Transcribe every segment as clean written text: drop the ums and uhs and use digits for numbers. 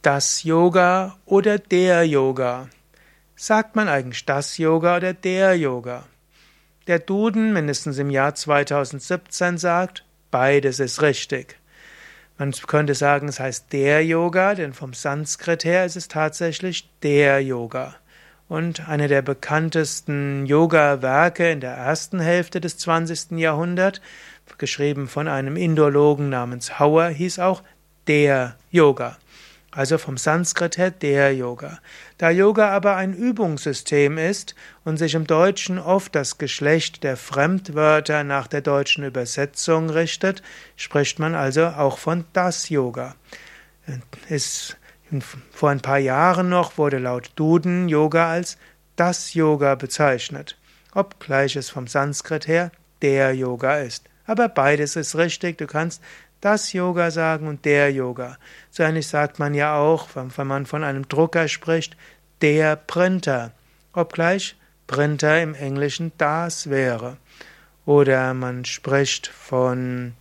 das Yoga oder der Yoga? Sagt man eigentlich das Yoga oder der Yoga? Der Duden, mindestens im Jahr 2017, sagt, beides ist richtig. Man könnte sagen, es heißt der Yoga, denn vom Sanskrit her ist es tatsächlich der Yoga. Und eine der bekanntesten Yoga-Werke in der ersten Hälfte des 20. Jahrhunderts, geschrieben von einem Indologen namens Hauer, hieß auch der Yoga. Also vom Sanskrit her der Yoga. Da Yoga aber ein Übungssystem ist und sich im Deutschen oft das Geschlecht der Fremdwörter nach der deutschen Übersetzung richtet, spricht man also auch von das Yoga. Vor ein paar Jahren noch wurde laut Duden Yoga als das Yoga bezeichnet, obgleich es vom Sanskrit her der Yoga ist. Aber beides ist richtig, du kannst das Yoga sagen und der Yoga. So ähnlich sagt man ja auch, wenn man von einem Drucker spricht, der Printer, obgleich Printer im Englischen das wäre. Oder man spricht von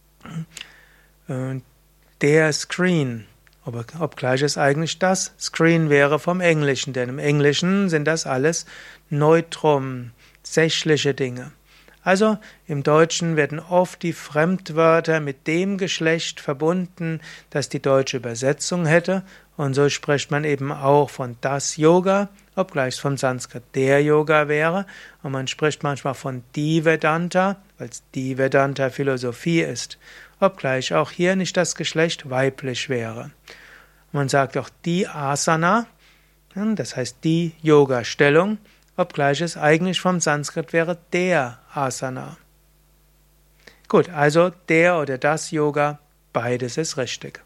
der Screen, obgleich es eigentlich das Screen wäre vom Englischen, denn im Englischen sind das alles Neutrum, sächliche Dinge. Also im Deutschen werden oft die Fremdwörter mit dem Geschlecht verbunden, das die deutsche Übersetzung hätte, und so spricht man eben auch von das Yoga, obgleich es vom Sanskrit der Yoga wäre, und man spricht manchmal von die Vedanta, weil es die Vedanta Philosophie ist, obgleich auch hier nicht das Geschlecht weiblich wäre. Man sagt auch die Asana, das heißt die Yoga-Stellung, obgleich es eigentlich vom Sanskrit wäre der Asana. Gut, also der oder das Yoga, beides ist richtig.